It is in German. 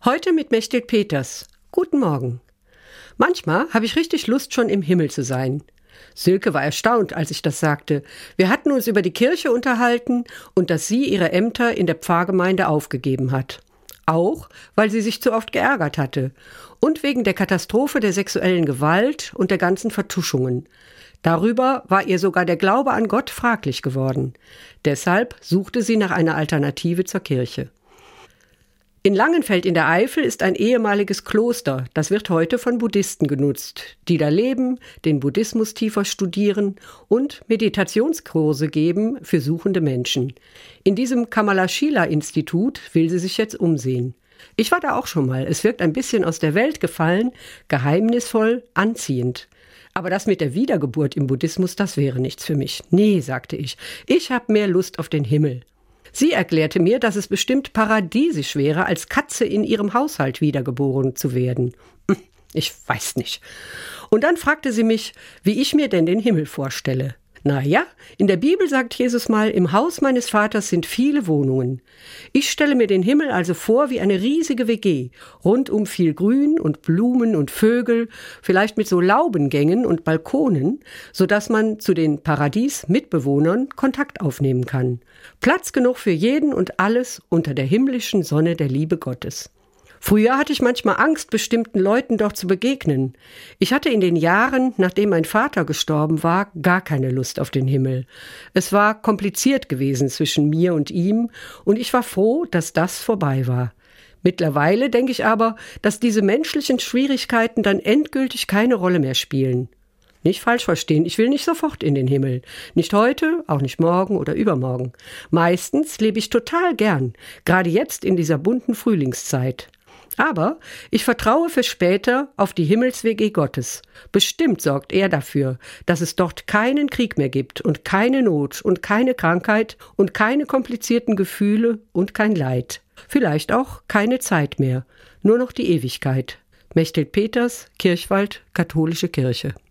Heute mit Mechthild Peters. Guten Morgen. Manchmal habe ich richtig Lust, schon im Himmel zu sein. Silke war erstaunt, als ich das sagte. Wir hatten uns über die Kirche unterhalten und dass sie ihre Ämter in der Pfarrgemeinde aufgegeben hat. Auch, weil sie sich zu oft geärgert hatte. Und wegen der Katastrophe der sexuellen Gewalt und der ganzen Vertuschungen. Darüber war ihr sogar der Glaube an Gott fraglich geworden. Deshalb suchte sie nach einer Alternative zur Kirche. In Langenfeld in der Eifel ist ein ehemaliges Kloster. Das wird heute von Buddhisten genutzt, die da leben, den Buddhismus tiefer studieren und Meditationskurse geben für suchende Menschen. In diesem Kamalashila-Institut will sie sich jetzt umsehen. Ich war da auch schon mal. Es wirkt ein bisschen aus der Welt gefallen, geheimnisvoll, anziehend. Aber das mit der Wiedergeburt im Buddhismus, das wäre nichts für mich. Nee, sagte ich. Ich habe mehr Lust auf den Himmel. Sie erklärte mir, dass es bestimmt paradiesisch wäre, als Katze in ihrem Haushalt wiedergeboren zu werden. Ich weiß nicht. Und dann fragte sie mich, wie ich mir denn den Himmel vorstelle. Na ja, in der Bibel sagt Jesus mal, im Haus meines Vaters sind viele Wohnungen. Ich stelle mir den Himmel also vor wie eine riesige WG, rundum viel Grün und Blumen und Vögel, vielleicht mit so Laubengängen und Balkonen, sodass man zu den Paradies-Mitbewohnern Kontakt aufnehmen kann. Platz genug für jeden und alles unter der himmlischen Sonne der Liebe Gottes. Früher hatte ich manchmal Angst, bestimmten Leuten dort zu begegnen. Ich hatte in den Jahren, nachdem mein Vater gestorben war, gar keine Lust auf den Himmel. Es war kompliziert gewesen zwischen mir und ihm und ich war froh, dass das vorbei war. Mittlerweile denke ich aber, dass diese menschlichen Schwierigkeiten dann endgültig keine Rolle mehr spielen. Nicht falsch verstehen, ich will nicht sofort in den Himmel. Nicht heute, auch nicht morgen oder übermorgen. Meistens lebe ich total gern, gerade jetzt in dieser bunten Frühlingszeit. Aber ich vertraue für später auf die Himmels-WG Gottes. Bestimmt sorgt er dafür, dass es dort keinen Krieg mehr gibt und keine Not und keine Krankheit und keine komplizierten Gefühle und kein Leid. Vielleicht auch keine Zeit mehr, nur noch die Ewigkeit. Mechthild Peters, Kirchwald, Katholische Kirche.